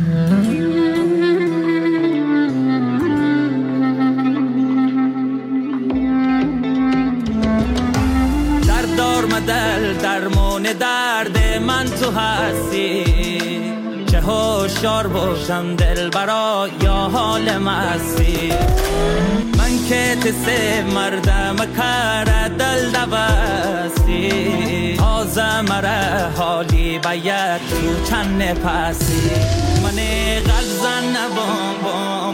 دردار مدل درمان درد من تو هستی، چه هوشیار باشم دل برا یا حال مستی. من که تسه مردم کار دل دوستی، تازه مره حالی باید تو چند پسی. من غلط زن بام